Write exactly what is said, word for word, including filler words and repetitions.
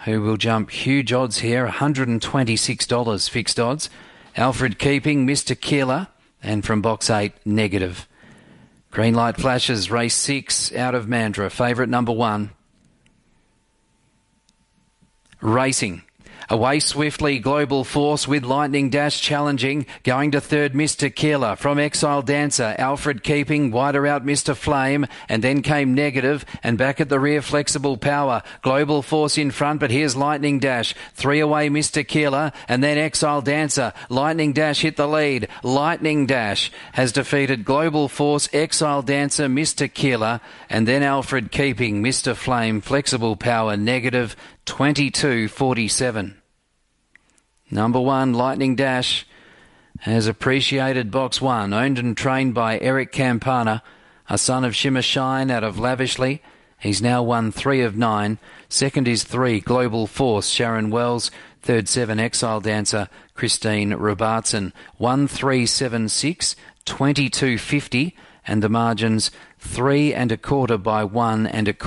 who will jump huge odds here, one hundred twenty-six dollars fixed odds. Alfred Keeping, Mister Keeler, and from box eight, Negative. Green light flashes, race six out of Mandurah. Favourite number one. Racing. Away swiftly, Global Force with Lightning Dash challenging. Going to third, Mister Keeler. From Exile Dancer, Alfred Keeping. Wider out, Mister Flame. And then came Negative. And back at the rear, Flexible Power. Global Force in front, but here's Lightning Dash. Three away, Mister Keeler. And then Exile Dancer. Lightning Dash hit the lead. Lightning Dash has defeated Global Force, Exile Dancer, Mister Keeler. And then Alfred Keeping, Mister Flame, Flexible Power, Negative. twenty-two forty-seven. Number one, Lightning Dash, has appreciated box one, owned and trained by Eric Campana, a son of Shimmer Shine out of Lavishly. He's now won three of nine. Second is three, Global Force, Sharon Wells. Third, seven, Exile Dancer, Christine Robertson. one three seven six, twenty-two fifty, and the margins three and a quarter by one and a quarter.